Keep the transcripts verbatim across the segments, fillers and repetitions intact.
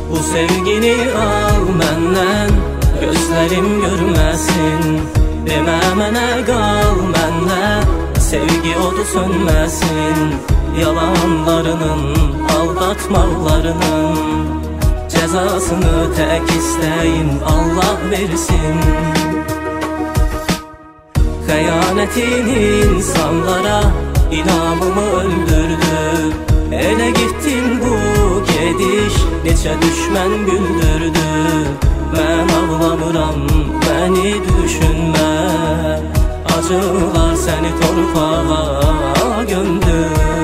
Bu sevgini al məndən, gözlərim görməsin. Demə mənə qal mənlə, sevgi odu sönməsin. Yalanlarının, aldatmalarının cəzasını tək istəyim Allah versin. Xəyanətin insanlara inamımı öldürdü. Elə gittin bu gediş, neçə düşmən güldürdü. Mən ağlamıram, məni düşünmə, acılar səni torpağa gömdü.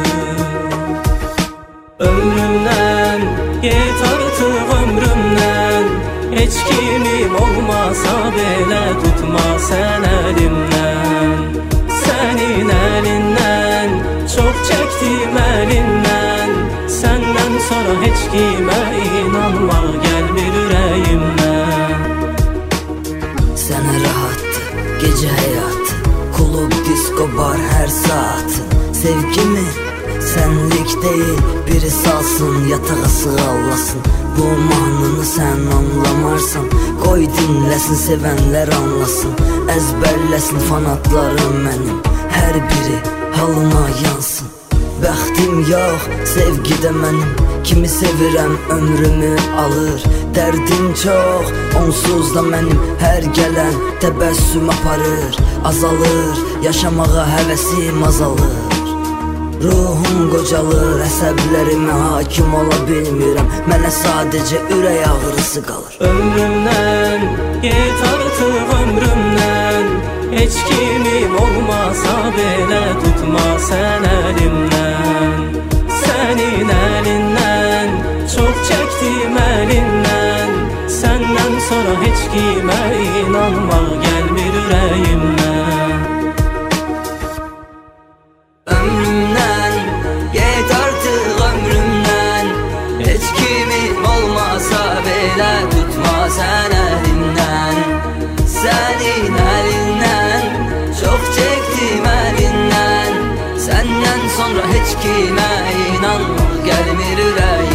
Ömrümdən, get artıq ömrümdən, heç kimim olmasa belə tutma sən əlimdən. Sənin əlindən, çox çəkdim əlindən, səndən sonra heç kimə inanmaq gəlmir ürəyimdən. Sənə rahatdır, gecə həyatı, klub, disko, bar hər saatın. Sevgimi sənlik deyil, biri salsın, yatağa sığallasın. Bu mahnını sən anlamarsan, qoy dinləsin, sevənlər anlasın. Əzbərləsin fanatlarım mənim, hər biri halına yansın. Bəxtim yox, sevgidə mənim, kimi sevirəm ömrümü alır. Dərdim çox, onsuz da mənim, hər gələn təbəssüm aparır. Azalır, yaşamağa həvəsim azalır. Ruhum qocalır, əsəblərimə hakim ola bilmirəm. Mənə sadəcə ürək ağrısı qalır. Ömrümdən, get artıq ömrümdən, heç kimim olmasa belə tutma sən əlimdən. Sənin əlindən, çox çəkdim əlindən, səndən sonra heç kimə inanmaq gəlmir ürəyimdən. Ömrümdən, get artıq ömrümdən, heç kimim olmasa belə tutma sən əlimdən. Sənin əlindən, çox çəkdim əlindən, səndən sonra heç kimə inanmaq gəlmir ürəyimdən.